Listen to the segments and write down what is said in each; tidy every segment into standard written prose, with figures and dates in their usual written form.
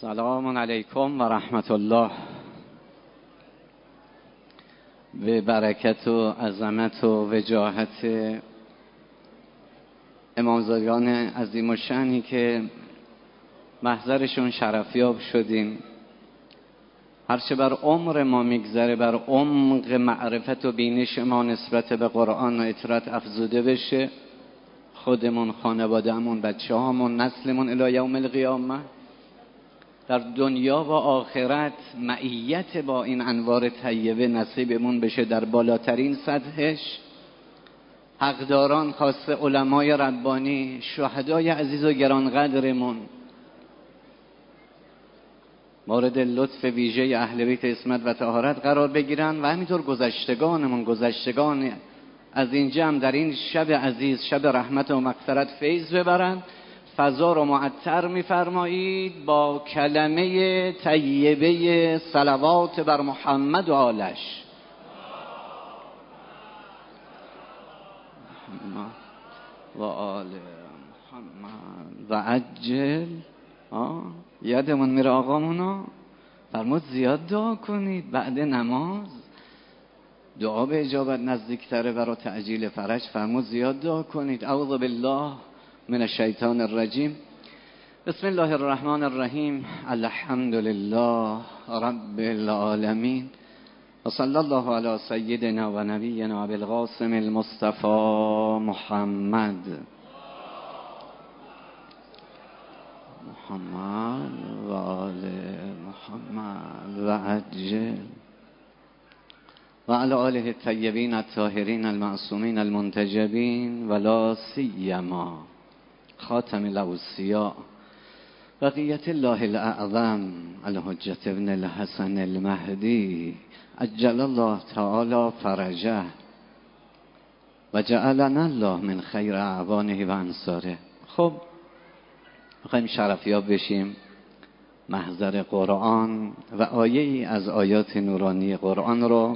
سلام علیکم و رحمت الله. به برکت و عظمت و وجاهت امامزادگان عظیم الشأنی که محضرشون شرفیاب شدیم، هرچه بر عمر ما میگذره بر عمق معرفت و بینش ما نسبت به قرآن و اطاعت افزوده بشه، خودمون، خانواده‌مون، بچه‌هامون، نسلمون الی یوم القیامه، در دنیا و آخرت معیت با این انوار طیبه نصیبمون بشه در بالاترین سطحش. حقداران خاصه علمای ربانی، شهدای عزیز و گرانقدرمون مورد لطف ویژه اهل بیت عصمت و طهارت قرار بگیرن و همینطور گذشتگان از این جمع در این شب عزیز، شب رحمت و مغفرت فیض ببرن. فضا رو معطر می‌فرمایید با کلمه طیبه صلوات بر محمد و آلش. و آل محمد و عجل. یادمون میره آقامونو فرمود زیاد دعا کنید بعد نماز، دعا به اجابت نزدیکتره، برای تعجیل فرج فرمود زیاد دعا کنید. اعوذ بالله من الشیطان الرجیم. بسم الله الرحمن الرحیم. الحمد لله رب العالمین و صلی الله علی سیدنا و نبینا بالقاسم المصطفى محمد و آل محمد و عجل و علی آله الطیبین الطاهرین المعصومین المنتجبین و لا سیما خاتم الاوصیاء بقیت الله الاعظم الحجة ابن الحسن المهدی عجل الله تعالی فرجه و جعلنا الله من خیر اعوانه و انصاره. خب میخوایم شرفیاب بشیم، محضر قرآن و آیه ای از آیات نورانی قرآن رو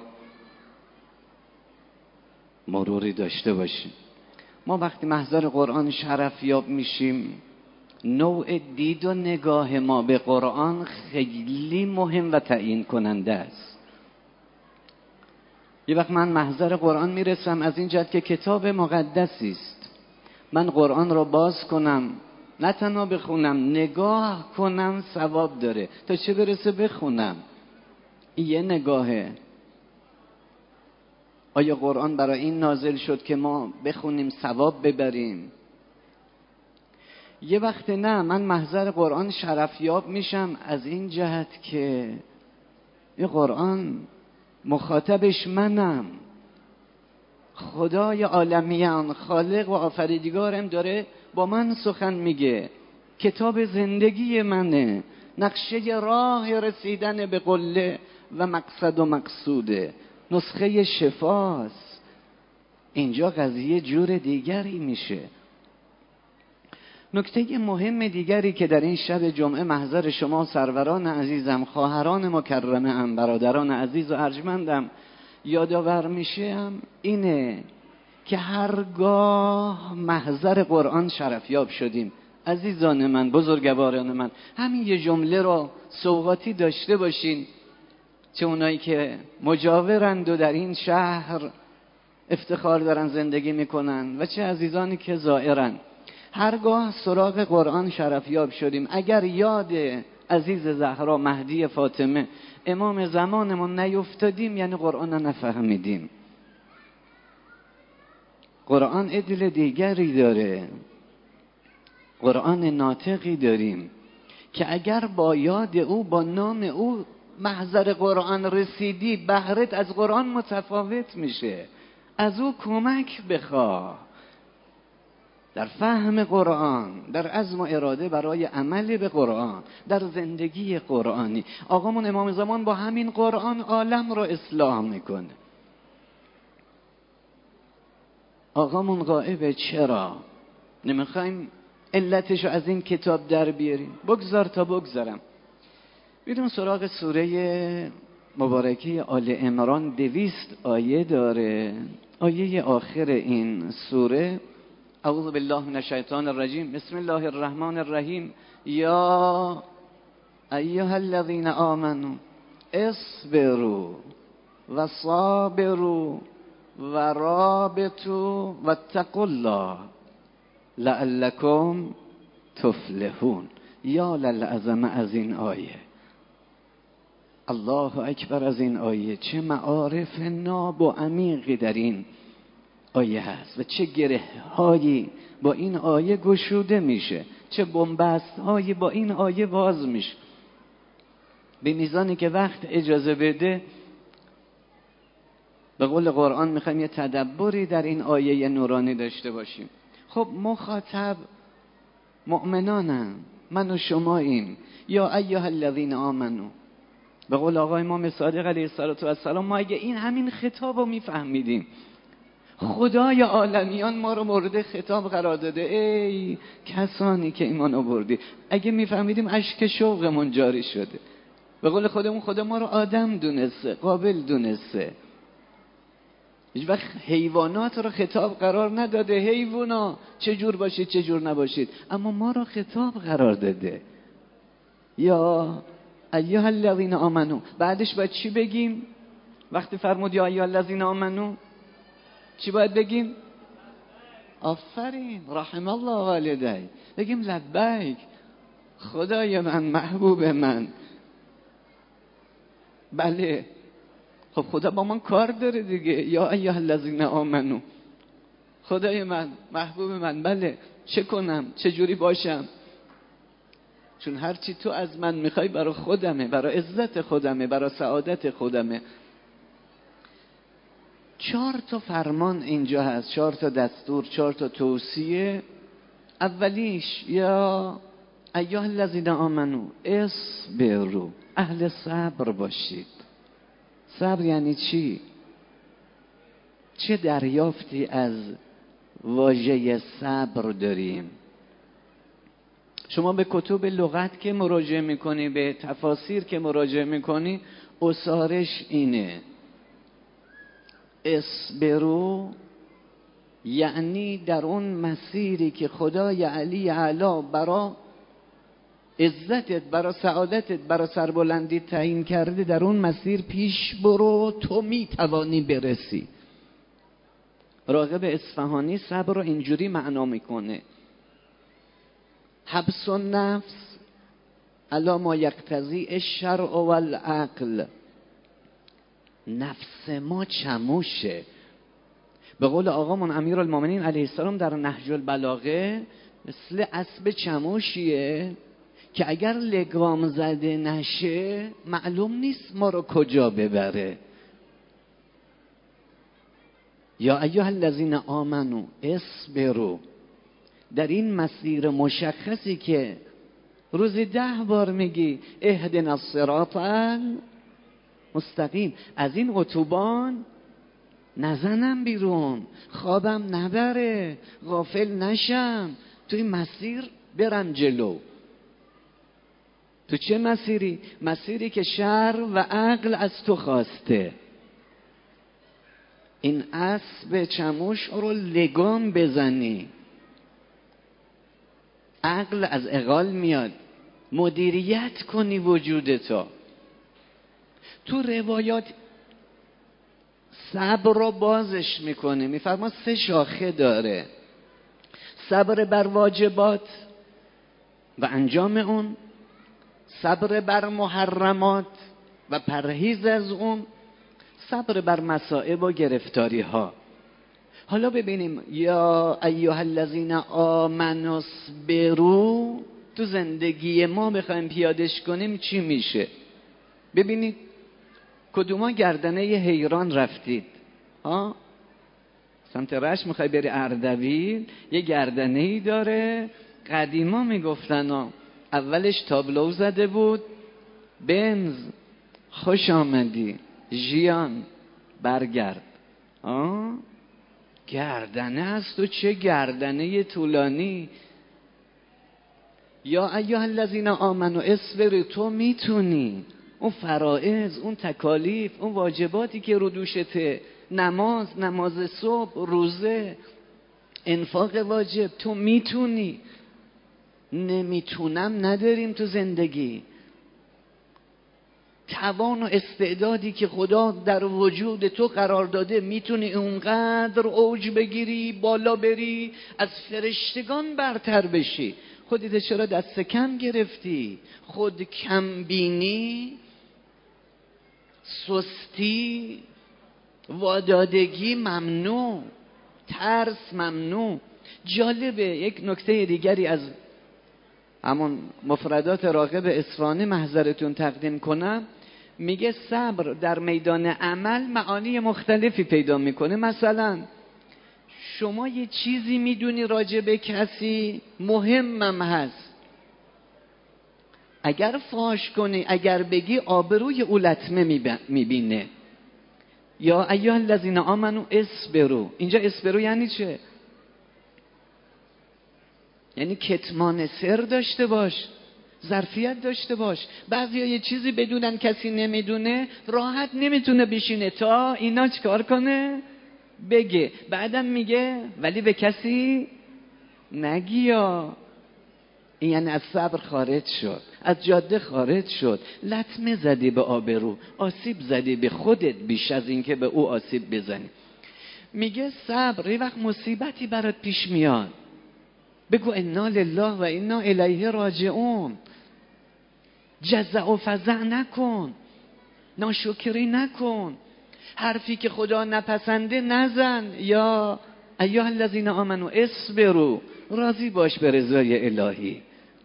مروری داشته باشیم. ما وقتی محضر قرآن شرفیاب میشیم، نوع دید و نگاه ما به قرآن خیلی مهم و تعیین کننده است. یه وقت من محضر قرآن میرسم از این جهت که کتاب مقدسی است، من قرآن رو باز کنم، نه تنها بخونم، نگاه کنم، ثواب داره. تا چه برسه بخونم، این یه نگاهه. آیا قرآن برای این نازل شد که ما بخونیم ثواب ببریم؟ یه وقت نه، من محضر قرآن شرفیاب میشم از این جهت که این قرآن مخاطبش منم، خدای عالمیان، خالق و آفریدگارم داره با من سخن میگه، کتاب زندگی منه، نقشه راه رسیدن به قله و مقصد و مقصوده، نسخه شفاست. اینجا قضیه جور دیگری میشه. نکته مهم دیگری که در این شب جمعه محضر شما سروران عزیزم، خواهران مکرمه ام، برادران عزیز و ارجمندم یادآور میشم اینه که هرگاه محضر قرآن شرفیاب شدیم، عزیزان من، بزرگواران من، همین یه جمله رو سوغاتی داشته باشین، چه اونایی که مجاورند و در این شهر افتخار دارن زندگی میکنن و چه عزیزانی که زائرن. هرگاه سراغ قرآن شرفیاب شدیم، اگر یاد عزیز زهرا مهدی فاطمه امام زمانمون نیفتادیم، یعنی قرآن رو نفهمیدیم. قرآن عدل دیگری داره، قرآن ناطقی داریم که اگر با یاد او، با نام او محضر قرآن رسیدی، بهرت از قرآن متفاوت میشه. از او کمک بخواه در فهم قرآن، در عزم و اراده برای عمل به قرآن، در زندگی قرآنی. آقامون امام زمان با همین قرآن عالم رو اصلاح میکنه. آقامون غائبه، چرا؟ نمیخوایم علتشو از این کتاب در بیاریم. بگذار تا بگذارم. بیدون سراغ سوره مبارکه آل عمران 200 آیه داره. آیه آخر این سوره اعوذ بالله من الشیطان الرجیم بسم الله الرحمن الرحیم. یا ایها الذین آمنوا اصبروا و صابروا و رابطوا واتقوا الله لعلکم تفلحون. یا للعظمه از این آیه، الله اکبر از این آیه. چه معارف ناب و عمیقی در این آیه هست و چه گره هایی با این آیه گشوده میشه، چه بنبست هایی با این آیه باز میشه. به میزانی که وقت اجازه بده به قول قرآن میخوایم یه تدبری در این آیه نورانی داشته باشیم. خب مخاطب مؤمنانم، من و شما این یا ایها الذین آمنو. به قول آقای امام صادق علیه السلام ما اگه این همین خطاب رو میفهمیدیم، خدای عالمیان ما رو مورد خطاب قرار داده، ای کسانی که ایمان آوردی، اگه میفهمیدیم اشک شوقمون جاری شده. به قول خودمون خدا ما رو آدم دونسته، قابل دونسته. هیچ وقت حیوانات رو خطاب قرار نداده، حیوانا چجور باشید چجور نباشید، اما ما رو خطاب قرار داده. یا ایها الذین آمنو. بعدش باید چی بگیم؟ وقتی فرمود یا ایها الذین آمنو چی باید بگیم؟ آفرین، رحم الله والدی. بگیم لبیک، خدای من، محبوب من. بله، خب خدا با من کار داره دیگه. یا ایها الذین آمنو، خدای من، محبوب من، بله چه کنم، چه جوری باشم؟ چون هرچی تو از من میخوای برای خودمه، برای عزت خودمه، برای سعادت خودمه. 4 تا فرمان اینجا هست، 4 تا دستور، 4 تا توصیه. اولیش یا ایها الذین آمنو اصبروا، اهل صبر باشید. صبر یعنی چی؟ چه دریافتی از واژه صبر داریم؟ شما به کتب لغت که مراجعه میکنی، به تفاسیر که مراجعه میکنی، اسارش اینه: اصبروا یعنی در اون مسیری که خدای علی اعلی برای عزتت، برای سعادتت، برای سربلندی تعیین کرده، در اون مسیر پیش برو، تو میتوانی برسی. راغب اصفهانی صبر رو اینجوری معنا میکنه: حبس النفس علی ما یقتضی الشرع والعقل. نفس ما چموشه. به قول آقامون امیرالمومنین علیه السلام در نهج البلاغه، مثل اسب چموشیه که اگر لگام زده نشه معلوم نیست ما رو کجا ببره. یا ایها الذین آمنو اصبروا، در این مسیر مشخصی که روزی 10 بار میگی اهدنا الصراط المستقیم، از این اتوبان نزنم بیرون، خوابم نبره، غافل نشم، تو این مسیر برم جلو. تو چه مسیری؟ مسیری که شرع و عقل از تو خواسته. این اسب چموش رو لگام بزنی. عقل از عقال میاد، مدیریت کنی وجودتو. تو روایات صبر رو بازش میکنه، میفرما 3 شاخه داره: صبر بر واجبات و انجام اون، صبر بر محرمات و پرهیز از اون، صبر بر مصائب و گرفتاری ها. حالا ببینیم یا ایها الذین آمنوا اصبروا تو زندگی ما بخوایم پیادش کنیم چی میشه؟ ببینید کدوما گردنه حیران رفتید ها؟ سمت رشت میخوای بری اردبیل، یه گردنه ای داره، قدیما میگفتن اولش تابلو زده بود: بنز خوش آمدی، ژیان برگرد. گردنه است و چه گردنه طولانی. یا ایها الذین آمنوا اصبروا، تو میتونی. اون فرائض، اون تکالیف، اون واجباتی که رو دوشته، نماز صبح، روزه، انفاق واجب، تو میتونی. نمیتونم نداریم تو زندگی. توان و استعدادی که خدا در وجود تو قرار داده میتونی اونقدر اوج بگیری، بالا بری، از فرشتگان برتر بشی. خودت چرا دست کم گرفتی؟ خود کم بینی، سستی، وادادگی ممنوع، ترس ممنوع. جالبه یک نکته دیگری از همون مفردات راغب اصفهانی محضرتون تقدیم کنم. میگه صبر در میدان عمل معانی مختلفی پیدا میکنه. مثلا شما یه چیزی میدونی راجع به کسی، مهمم هست، اگر فاش کنی، اگر بگی، آبروی او لطمه میبینه. یا ایها الذین آمنوا اصبروا. اینجا اصبروا یعنی چه؟ یعنی کتمان سر داشته باش، ظرفیت داشته باش. بعضیا یه چیزی بدونن کسی نمیدونه، راحت نمیتونه بشینه تا اینا چیکار کنه؟ بگه. بعدم میگه ولی به کسی نگیا. این یعنی از صبر خارج شد، از جاده خارج شد، لطمه زدی به آبرو، آسیب زدی به خودت بیش از این که به او آسیب بزنی. میگه صبر یه وقت مصیبتی برات پیش میاد، بگو انا لله و انا الیه راجعون. جزع و فزع نکن، ناشکری نکن، حرفی که خدا نپسنده نزن. یا ایها الذین آمنوا اصبروا، راضی باش به رضای الهی.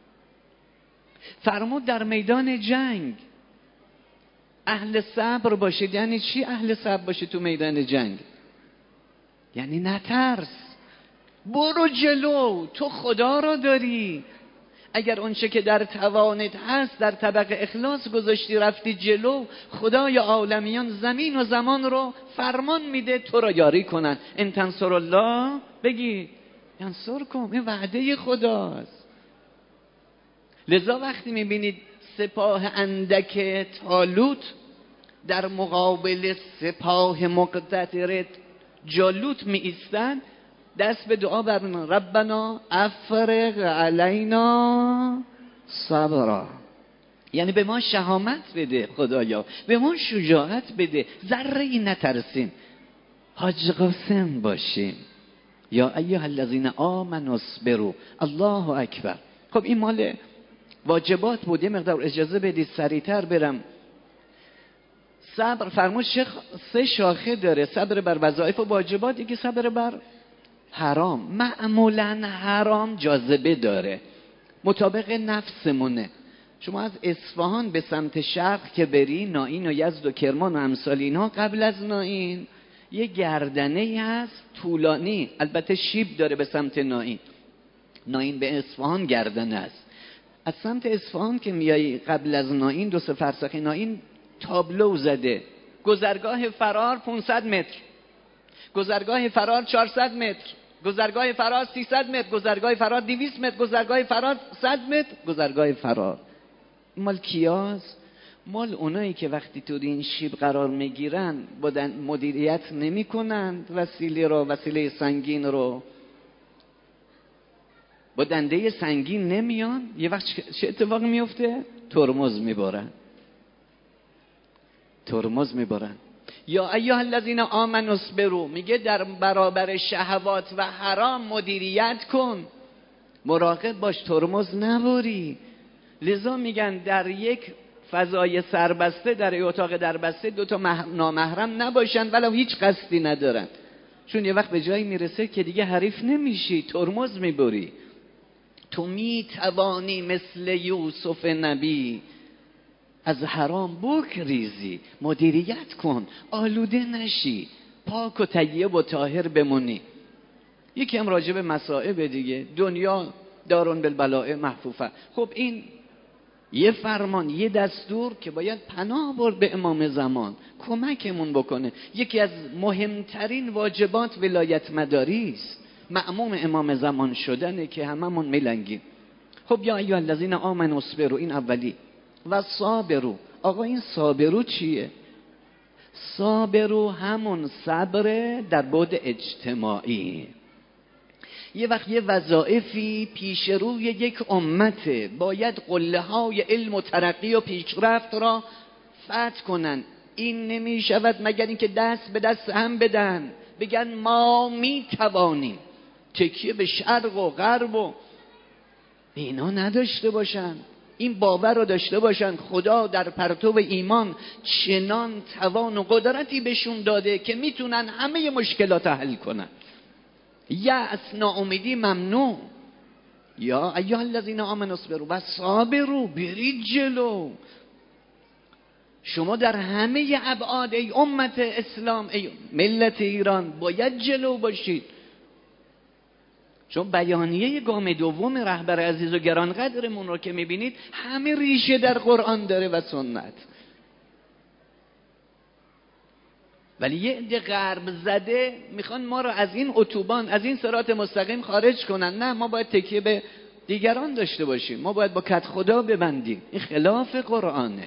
فرمود در میدان جنگ اهل صبر باشید. یعنی چی اهل صبر باشید تو میدان جنگ؟ یعنی نترس، برو جلو، تو خدا را داری. اگر اونچه که در توانت هست در طبق اخلاص گذاشتی رفتی جلو، خدای عالمیان زمین و زمان رو فرمان میده تو را یاری کنن. ان تنصر الله بگی ینصرکم، این وعده خداست. لذا وقتی میبینید سپاه اندک طالوت در مقابل سپاه مقتدر جالوت می ایستن، دست به دعا برمونن، ربنا افرغ علینا صبرا. یعنی به ما شهامت بده خدایا، به ما شجاعت بده، ذره ای نترسیم، حاج قاسم باشیم. یا ایها الذین آمنوا اصبروا. الله اکبر. خب این مال واجبات بود. یه مقدار اجازه بدید سریعتر برم. صبر فرمود سه شاخه داره: صبر بر وظایف و واجبات، یکی صبر بر حرام. معمولا حرام جاذبه داره، مطابق نفسمونه. شما از اصفهان به سمت شرق که بری، نائین و یزد و کرمان و امثال اینها، قبل از نائین یه گردنه هست طولانی، البته شیب داره به سمت نائین. نائین به اصفهان گردنه است. از سمت اصفهان که میایی قبل از نائین 2 فرسخ نائین تابلو زده: گذرگاه فرار 500 متر، گذرگاه فرار 400 متر، گذرگاه فرار 300 متر، گذرگاه فرار 200 متر، گذرگاه فرار 100 متر. گذرگاه فرار مال کیاست؟ مال اونایی که وقتی تو این شیب قرار میگیرن مدیریت نمی کنند وسیله سنگین رو، با دنده سنگین نمیان. یه وقت چه اتفاقی میفته؟ ترمز میبارن. یا ایها الذین آمنوا اصبروا، میگه در برابر شهوات و حرام مدیریت کن، مراقب باش ترمز نباری. لذا میگن در یک فضای سربسته، در اتاق دربسته 2 نامحرم نباشن ولو هیچ قصدی ندارن، چون یه وقت به جایی میرسه که دیگه حریف نمیشی، ترمز میبری. تو میتوانی مثل یوسف نبی از حرام بگریزی، مدیریت کن، آلوده نشی، پاک و طیب و طاهر بمونی. یکی هم راجع به مصائب دیگه، دنیا دارون بالبلاء محفوفه. خب این یه فرمان، یه دستور که باید پناه برد به امام زمان کمکمون بکنه. یکی از مهمترین واجبات ولایت مداری است، مأموم امام زمان شدنه که هممون میلنگیم. خب یا ایها الذین آمنوا اصبروا، این اولی. و صابرو. آقا این صابرو چیه؟ صابرو همون صبر در بعد اجتماعی. یه وقت یه وظایفی پیش روی یک امته، باید قله های علم و ترقی و پیشرفت را فتح کنن. این نمی شود مگر اینکه دست به دست هم بدن، بگن ما می توانیم. تکیه به شرق و غرب و اینا نداشته باشن، این باور رو داشته باشن خدا در پرتو ایمان چنان توان و قدرتی بهشون داده که میتونن همه مشکلات حل کنن. یأس، ناامیدی ممنوع. یا ایها الذین آمنوا اصبروا و صابروا، برید جلو. شما در همه ابعاد ای امت اسلام، ای ملت ایران، باید جلو باشید. چون بیانیه گام دوم رهبر عزیز و گرانقدرمون رو که میبینید همه ریشه در قرآن داره و سنت. ولی یه عده غرب زده میخوان ما رو از این اتوبان، از این صراط مستقیم خارج کنن. نه، ما باید تکیه به دیگران داشته باشیم، ما باید با کد خدا ببندیم. این خلاف قرآنه.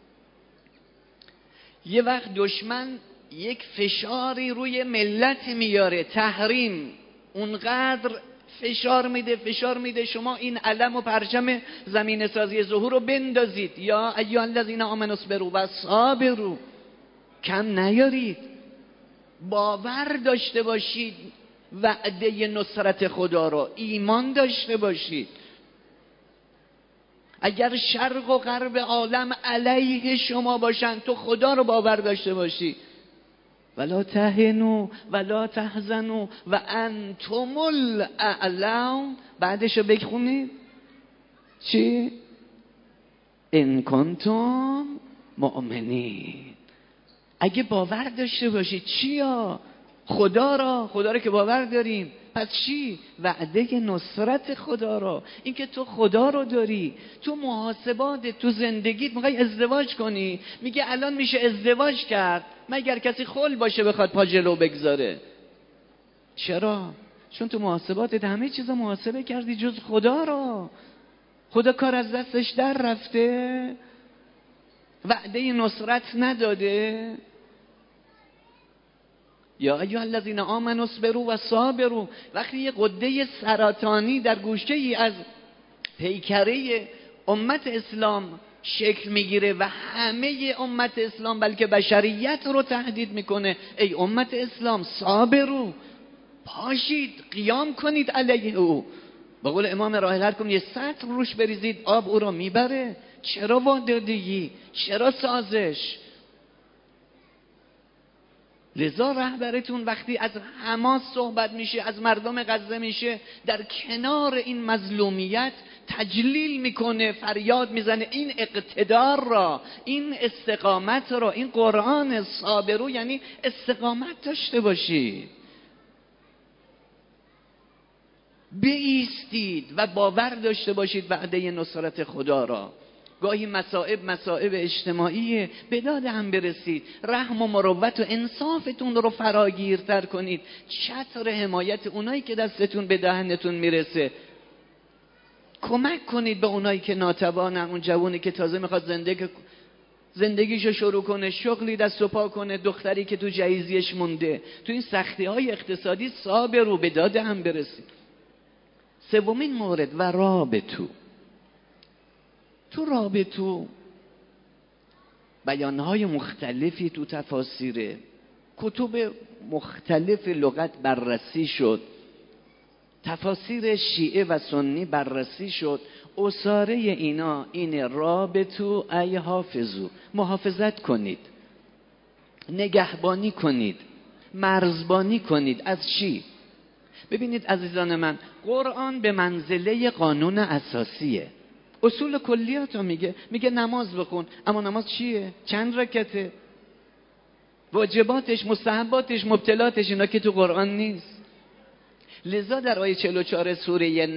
یه وقت دشمن یک فشاری روی ملت میاره، تحریم، اونقدر فشار میده شما این علم و پرچم زمین سازی ظهور رو بندازید. یا ایها الذین آمنوا اصبروا و صابروا، کم نیارید، باور داشته باشید وعده نصرت خدا رو، ایمان داشته باشید. اگر شرق و غرب عالم علیه شما باشن، تو خدا رو باور داشته باشی. ولا تهنوا ولا تحزنوا و انتم الاعلون. بعدشو بخونید چی؟ ان کنتم مؤمنین. اگه باور داشته باشید چیا؟ خدا رو که باور داریم، پس چی؟ وعده نصرت خدا رو. اینکه تو خدا رو داری، تو محاسبات، تو زندگیت میخوای ازدواج کنی، میگه الان میشه ازدواج کرد مگر کسی خل باشه بخواد پا جلو بگذاره. چرا؟ چون تو محاسباتت همه چیزا محاسبه کردی جز خدا رو. خدا کار از دستش در رفته، وعده نصرت نداده. یا ایها الذین آمنوا اصبروا و صابروا. وقتی یه غده سرطانی در گوشه ای از پیکره امت اسلام شکل میگیره و همه امت اسلام بلکه بشریت رو تهدید میکنه، ای امت اسلام صابروا، پاشید قیام کنید علیه او. به قول امام راحل هر کن یه سطر روش بریزید آب او رو میبره. چرا وادادگی؟ چرا سازش؟ لذا رهبرتون وقتی از حماس صحبت میشه، از مردم غزه میشه، در کنار این مظلومیت تجلیل میکنه، فریاد میزنه این اقتدار را، این استقامت را. این قرآن صابرو یعنی استقامت داشته باشید، بایستید و باور داشته باشید وعده نصرت خدا را. گاهی مصائب اجتماعی به داد هم برسید، رحم و مروت و انصافتون رو فراگیرتر کنید، چتر حمایت اونایی که دستتون به دهنتون میرسه. کمک کنید به اونایی که ناتوانن، اون جوانی که تازه میخواد زندگیشو شروع کنه، شغلی دست و پا کنه، دختری که تو جهیزیش مونده. تو این سختی های اقتصادی صابرو، به داد هم برسید. سومین مورد و رابطو. تو رابطو بیانهای مختلفی تو تفاسیر کتب مختلف لغت بررسی شد، تفاسیر شیعه و سنی بررسی شد. اساره اینا اینه: رابطو ای حافظو، محافظت کنید، نگهبانی کنید، مرزبانی کنید. از چی؟ ببینید عزیزان من، قرآن به منزله قانون اساسیه. اصول کلیات رو میگه نماز بخون، اما نماز چیه؟ چند رکعته؟ واجباتش، مستحباتش، مبطلاتش، اینا که تو قرآن نیست. لذا در آیه 44 سوره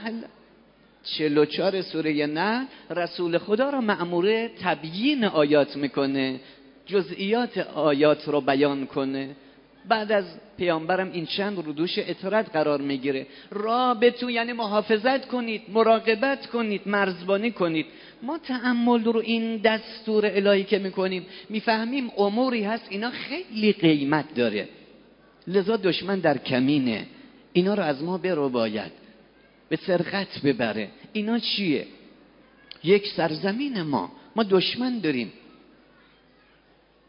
نحل رسول خدا را مأمور تبیین آیات میکنه، جزئیات آیات رو بیان کنه. بعد از پیامبرم این چند رو دوش اطراد قرار میگیره. رابطو یعنی محافظت کنید، مراقبت کنید، مرزبانی کنید. ما تأمل رو این دستور الهی که میکنیم میفهمیم اموری هست اینا خیلی قیمت داره، لذا دشمن در کمینه اینا رو از ما برو باید به سرقت ببره. اینا چیه؟ یک سرزمین ما دشمن داریم،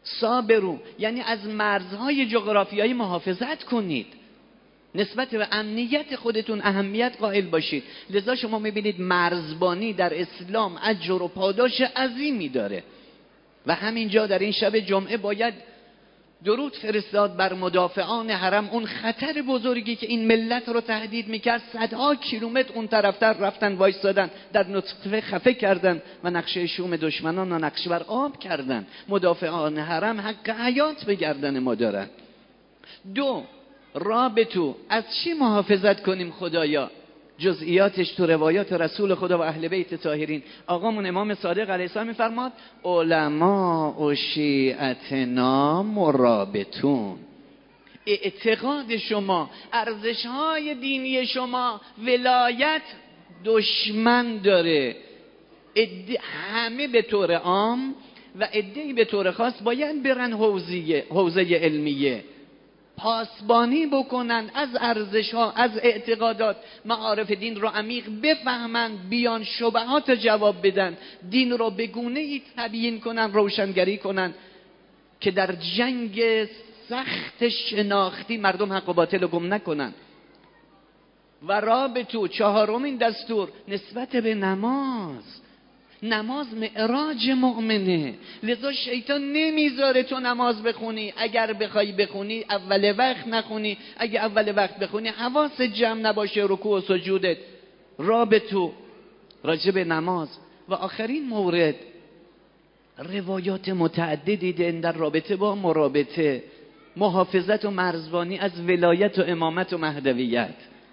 صابرو یعنی از مرزهای جغرافیایی محافظت کنید، نسبت به امنیت خودتون اهمیت قائل باشید. لذا شما میبینید مرزبانی در اسلام اجر و پاداش عظیمی داره و همینجا در این شب جمعه باید درود فرستاد بر مدافعان حرم. اون خطر بزرگی که این ملت رو تهدید میکرد، صدها کیلومتر اون طرفتر رفتن وایستادن، در نطفه خفه کردن و نقشه شوم دشمنان و نقشه بر آب کردن. مدافعان حرم حق حیات به گردن ما دارن. دو، رابطو از چی محافظت کنیم خدایا؟ جزئیاتش تو روایات رسول خدا و اهل بیت طاهرین. آقامون امام صادق علیه السلام میفرماد علماء و شیعتنا مرابطون. اعتقاد شما، ارزش‌های دینی شما، ولایت دشمن داره. همه به طور عام و عده‌ای به طور خاص باید برن حوزه علمیه، پاسبانی بکنن از ارزش‌ها، از اعتقادات، معارف دین رو عمیق بفهمن، بیان شبهات جواب بدن، دین رو به گونه‌ای تبیین کنن، روشنگری کنن که در جنگ سخت شناختی مردم حق و باطل رو گم نکنن. و رابطو، چهارمین دستور، نسبت به نماز. نماز معراج مؤمنه، لذا شیطان نمیذاره تو نماز بخونی. اگر بخوای بخونی اول وقت نخونی، اگه اول وقت بخونی حواست جمع نباشه رکوع و سجودت. رابطو راجع به نماز. و آخرین مورد، روایات متعددی در رابطه با مرابطه، محافظت و مرزبانی از ولایت و امامت و مهدویت.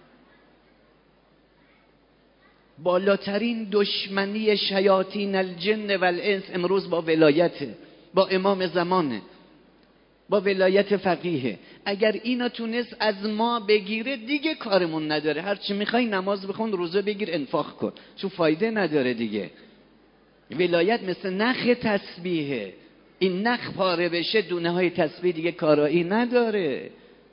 بالاترین دشمنی شیاطین الجن و الانس امروز با ولایته، با امام زمانه، با ولایت فقیه. اگر اینا تونست از ما بگیره دیگه کارمون نداره. هرچی میخوای نماز بخون، روزه بگیر، انفاق کن، چون فایده نداره دیگه. ولایت مثل نخ تسبیحه، این نخ پاره بشه دونه های تسبیح دیگه کارایی نداره.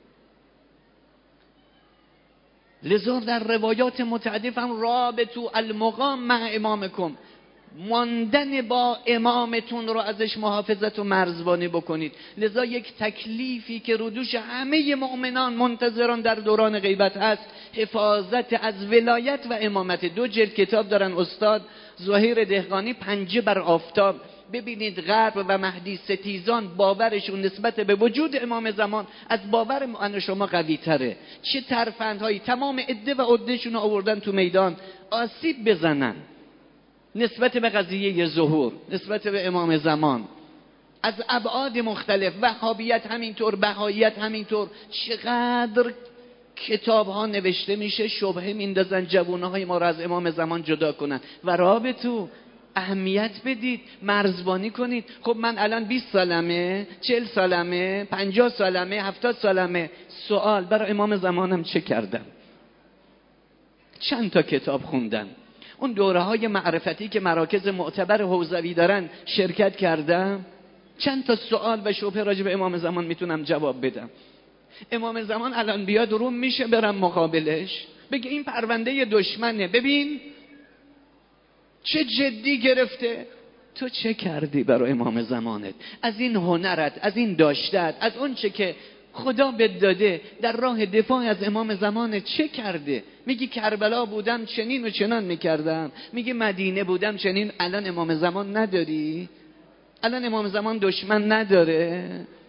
لذا در روایات متعدد هم رابطو المقام مع امامکم، ماندن با امامتون رو ازش محافظت و مرزبانی بکنید. لذا یک تکلیفی که رو دوش همه مؤمنان منتظران در دوران غیبت هست، حفاظت از ولایت و امامت. 2 جلد کتاب دارن استاد زهیر دهقانی، پنجه بر آفتاب. ببینید غرب و مهدی ستیزان باورشون نسبت به وجود امام زمان از باور من شما قوی تره. چه ترفندهایی، تمام عده و عدهشون آوردن تو میدان آسیب بزنن نسبت به قضیه ظهور، نسبت به امام زمان، از ابعاد مختلف. وهابیت همینطور، بهاییت همینطور. چقدر کتاب ها نوشته میشه، شبهه میندازن جوانهای ما را از امام زمان جدا کنن. و رابطو اهمیت بدید، مرزبانی کنید. خب من الان 20 سالمه، 40 سالمه، 50 سالمه، 70 سالمه. سوال، برای امام زمانم چه کردم؟ چند تا کتاب خوندم؟ اون دوره های معرفتی که مراکز معتبر حوزوی دارن شرکت کردم؟ چند تا سوال و شبهه راجع به امام زمان میتونم جواب بدم؟ امام زمان الان بیاد روم میشه برم مقابلش بگه این پرونده دشمنه، ببین چه جدی گرفته؟ تو چه کردی برای امام زمانت؟ از این هنرت، از این داشتت، از اون چه که خدا بهت داده در راه دفاع از امام زمانت چه کرده؟ میگی کربلا بودم چنین و چنان میکردم، میگی مدینه بودم چنین. الان امام زمان نداری؟ الان امام زمان دشمن نداره؟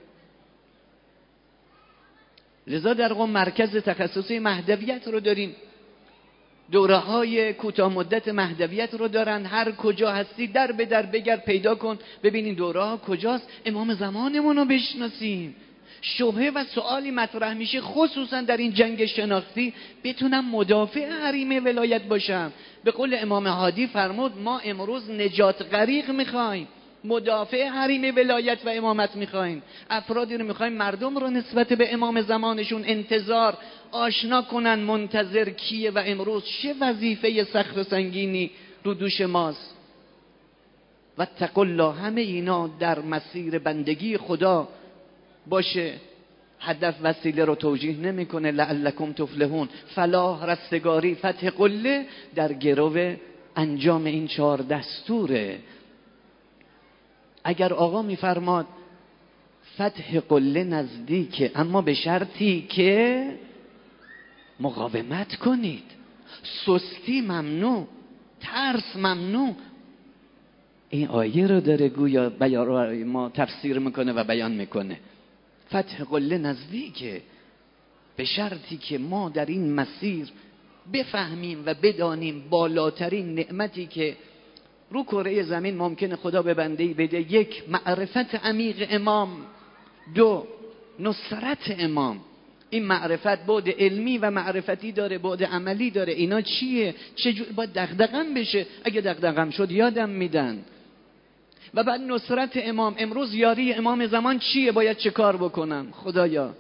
لذا در قم مرکز تخصصی مهدویت رو داریم، دوره های کوتاه مدت مهدویت رو دارن. هر کجا هستی در به در بگرد پیدا کن، ببینین دوره ها کجاست، امام زمانمون رو بشناسیم. شبهه و سوالی مطرح میشه، خصوصا در این جنگ شناختی بتونم مدافع حریم ولایت باشم. به قول امام هادی فرمود ما امروز نجات غریق میخوایم، مدافع حریم ولایت و امامت میخوایم. افرادی رو میخوایم مردم رو نسبت به امام زمانشون انتظار آشنا کنن، منتظر کیه و امروز چه وظیفه سخت و سنگینی رو دوش ماست. و اتقوا الله، همه اینا در مسیر بندگی خدا باشه. هدف وسیله رو توجیه نمیکنه. لعلکم تفلحون، فلاح، رستگاری، فتح قله در گرو انجام این 4 دستوره. اگر آقا میفرماد فتح قله نزدیکه، اما به شرطی که مقاومت کنید. سستی ممنوع، ترس ممنوع. این آیه رو داره گویا ما تفسیر میکنه و بیان میکنه. فتح قله نزدیکه، به شرطی که ما در این مسیر بفهمیم و بدانیم بالاترین نعمتی که رو کره زمین ممکنه خدا به بنده‌ای بده، یک، معرفت عمیق امام، دو، نصرت امام. این معرفت بعد علمی و معرفتی داره، بعد عملی داره. اینا چیه؟ چجور باید دغدغم بشه؟ اگه دغدغم شد یادم میدن. و بعد نصرت امام. امروز یاری امام زمان چیه؟ باید چه کار بکنم؟ خدایا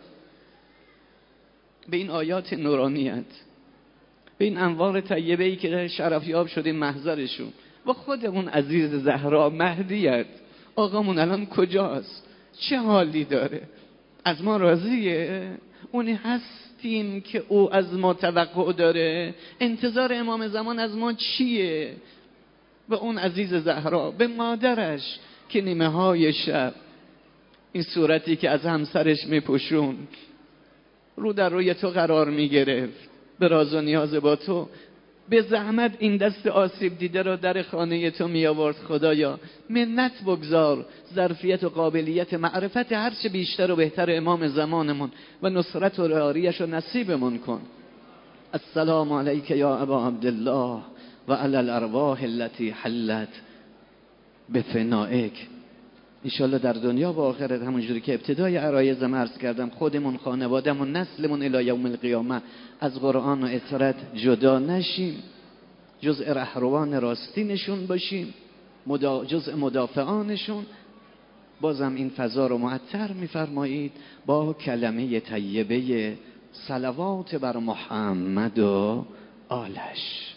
به این آیات نورانیت، به این انوار طیبه‌ای که شرفیاب شدیم محضرشون، و خودمون عزیز زهرا مهدیت آقامون الان کجاست؟ چه حالی داره؟ از ما راضیه؟ اونی هستیم که او از ما توقع داره؟ انتظار امام زمان از ما چیه؟ به اون عزیز زهرا، به مادرش که نیمه های شب این صورتی که از همسرش میپوشون رو در روی تو قرار میگرفت، به راز و نیاز با تو، به زحمت این دست آسیب دیده رو در خانه تو می آورد. خدایا منت بگذار، ظرفیت و قابلیت معرفت هرچه بیشتر و بهتر امام زمانمون و نصرت و رعاییش رو نصیبمون کن. السلام علیک یا ابا عبدالله و علی الارواح التي حلت بفنائک. انشالله در دنیا و آخرت همونجوری که ابتدای عرایزم عرض کردم، خودمون، خانوادمون، نسلمون الی یوم القیامه از قرآن و اطاعت جدا نشیم، جزء رهروان راستینشون باشیم، جزء مدافعانشون. بازم این فضا رو معطر می‌فرمایید با کلمه طیبه صلوات بر محمد و آلش.